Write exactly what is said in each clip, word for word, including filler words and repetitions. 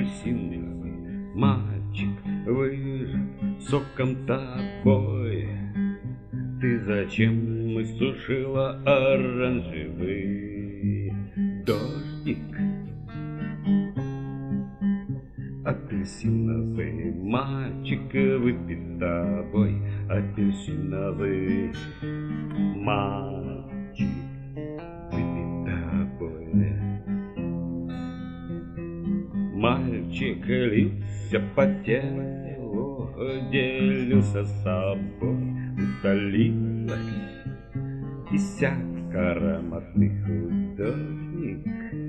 апельсиновый мальчик выжат соком тобой. Ты зачем иссушила оранжевый дождик? Апельсиновый мальчик выпит тобой, апельсиновый мальчик выпит тобой. Мальчик лился по телу, делился собой, утолилась иссяк ароматный художник.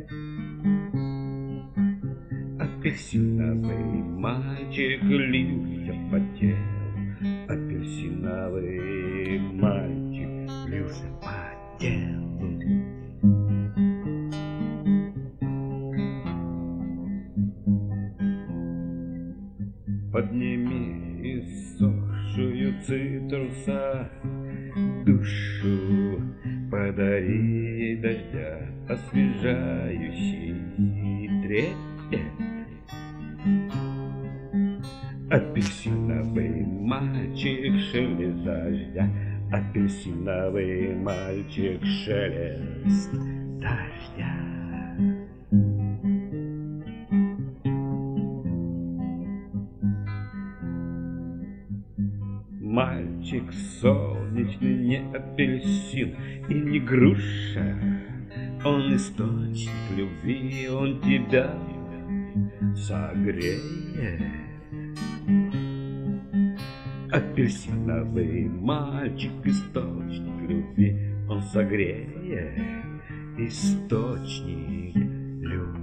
Апельсиновый мальчик лился по телу, апельсиновый мальчик лился по телу. Подними иссохшую цитруса душу, подари ей дождя освежающий трепет. Апельсиновый мальчик шелест дождя, апельсиновый мальчик шелест дождя. Мальчик солнечный, не апельсин и не груша, он источник любви, он тебя согреет. Апельсиновый мальчик, источник любви, он согреет, источник любви.